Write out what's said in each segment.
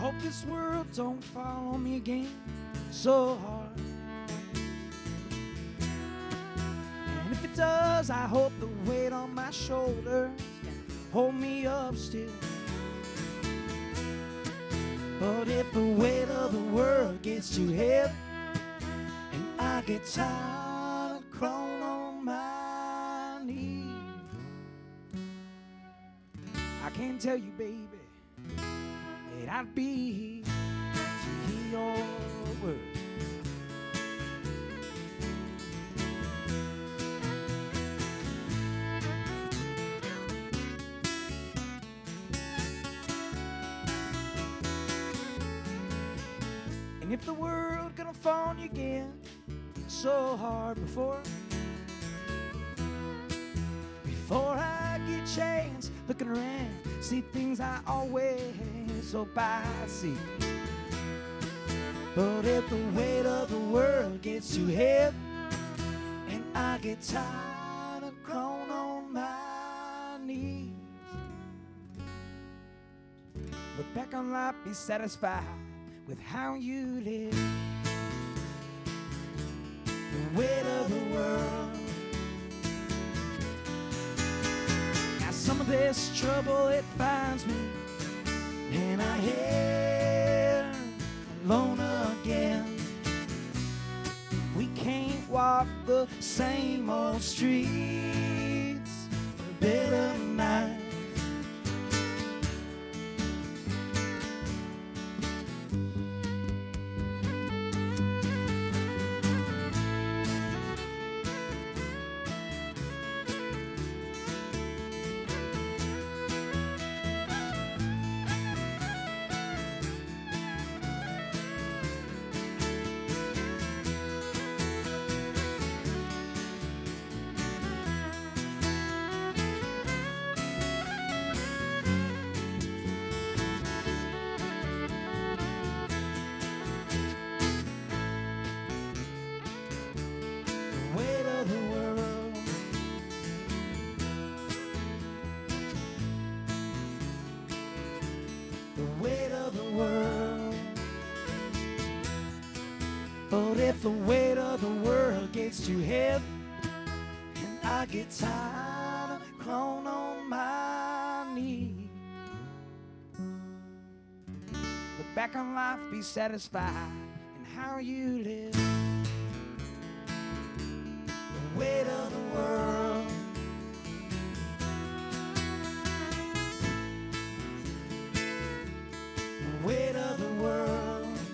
hope this world don't fall on me again so hard. And if it does, I hope the weight on my shoulders can hold me up still. But if the weight of the world gets too heavy and I get tired of crawling on my knees, I can't tell you, baby, that I'd be to hear your words. And if the world gonna fall on you again so hard before I get a chance looking around, see things I always hope I see. But if the weight of the world gets too heavy and I get tired of crawling on my knees, look back on life, be satisfied with how you live. The weight of the world. Now some of this trouble, it finds me and I hear alone again. We can't walk the same old streets for better nights. But if the weight of the world gets too heavy and I get tired of crawling on my knees, look back on life, be satisfied in how you live. The weight of the world. The weight of the world.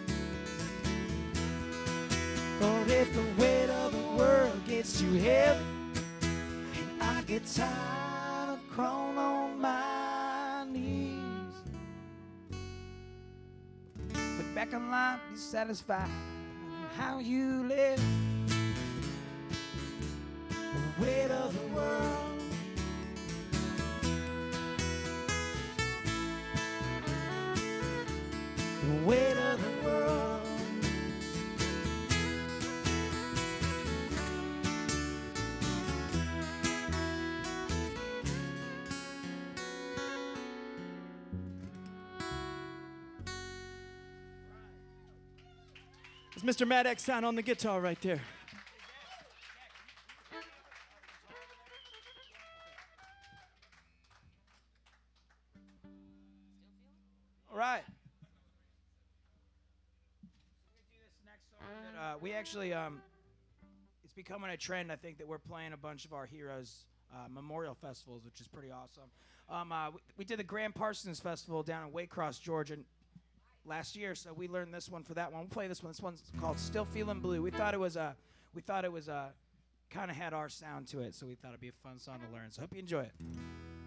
But if the weight of the world gets too heavy and I get tired of crawling on my knees, look back on life, be satisfied in how you live. The weight of the world. The weight of the world. It's Mr. Matt Exxon on the guitar right there. All right. We actually, it's becoming a trend, I think, that we're playing a bunch of our heroes' memorial festivals, which is pretty awesome. We did the Grand Parsons Festival down in Waycross, Georgia last year, so we learned this one for that one. We'll play this one. This one's called Still Feeling Blue. We thought it was kind of had our sound to it, so we thought it'd be a fun song to learn. So hope you enjoy it.